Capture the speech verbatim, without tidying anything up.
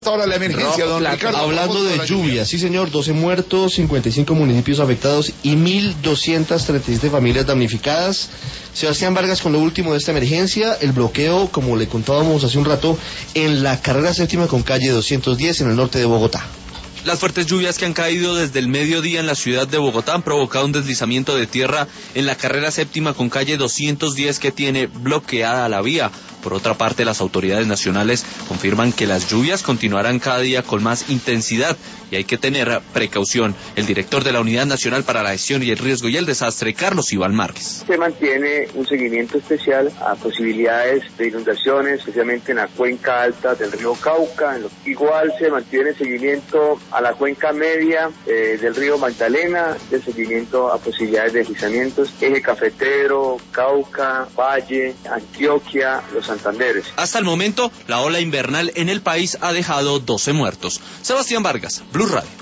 Ahora la emergencia, don Ricardo. Hablando de lluvia, sí señor, doce muertos, cincuenta y cinco municipios afectados y mil doscientas treinta y siete familias damnificadas. Sebastián Vargas con lo último de esta emergencia, el bloqueo, como le contábamos hace un rato, en la carrera séptima con calle doscientos diez en el norte de Bogotá. Las fuertes lluvias que han caído desde el mediodía en la ciudad de Bogotá han provocado un deslizamiento de tierra en la carrera séptima con calle doscientos diez que tiene bloqueada la vía. Por otra parte, las autoridades nacionales confirman que las lluvias continuarán cada día con más intensidad y hay que tener precaución. El director de la Unidad Nacional para la Gestión y el Riesgo y el Desastre, Carlos Iván Márquez. Se mantiene un seguimiento especial a posibilidades de inundaciones, especialmente en la cuenca alta del río Cauca. En lo, igual se mantiene seguimiento a la cuenca media eh, del río Magdalena, de seguimiento a posibilidades de deslizamientos, eje cafetero, Cauca, Valle, Antioquia, los Santanderes. Hasta el momento, la ola invernal en el país ha dejado doce muertos. Sebastián Vargas, Blue Radio.